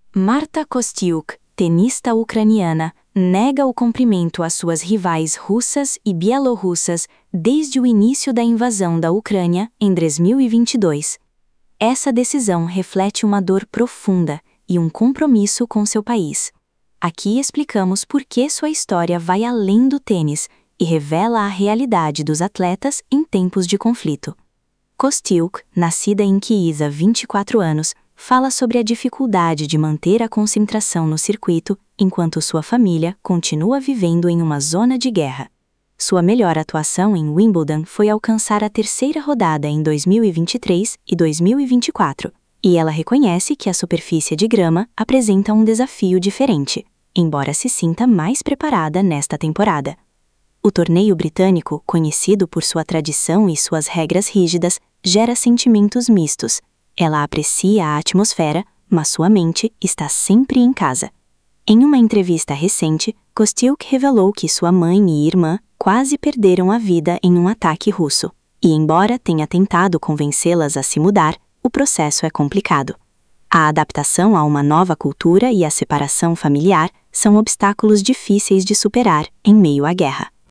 Marta Kostyuk, tenista ucraniana, nega o cumprimento às suas rivais russas e bielorrussas desde o início da invasão da Ucrânia em 2022. Essa decisão reflete uma dor profunda e um compromisso com seu país. Aqui explicamos por que sua história vai além do tênis e revela a realidade dos atletas em tempos de conflito. Kostyuk, nascida em Kyiv há 24 anos, fala sobre a dificuldade de manter a concentração no circuito enquanto sua família continua vivendo em uma zona de guerra. Sua melhor atuação em Wimbledon foi alcançar a terceira rodada em 2023 e 2024, e ela reconhece que a superfície de grama apresenta um desafio diferente, embora se sinta mais preparada nesta temporada. O torneio britânico, conhecido por sua tradição e suas regras rígidas, gera sentimentos mistos. Ela aprecia a atmosfera, mas sua mente está sempre em casa. Em uma entrevista recente, Kostyuk revelou que sua mãe e irmã quase perderam a vida em um ataque russo, e embora tenha tentado convencê-las a se mudar, o processo é complicado. A adaptação a uma nova cultura e a separação familiar são obstáculos difíceis de superar em meio à guerra.